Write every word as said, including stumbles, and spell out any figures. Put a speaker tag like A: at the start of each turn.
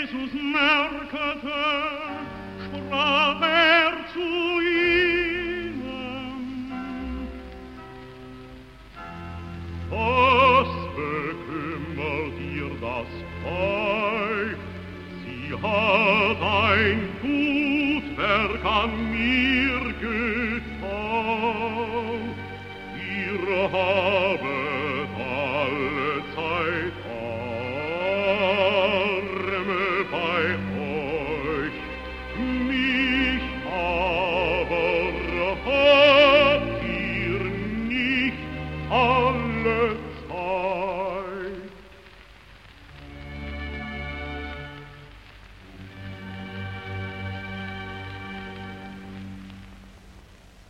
A: Jesus merkete, sprach er zu ihnen: Was bekümmert ihr das Weib? Sie hat ein gut Werk an mir getan. Ihr Haus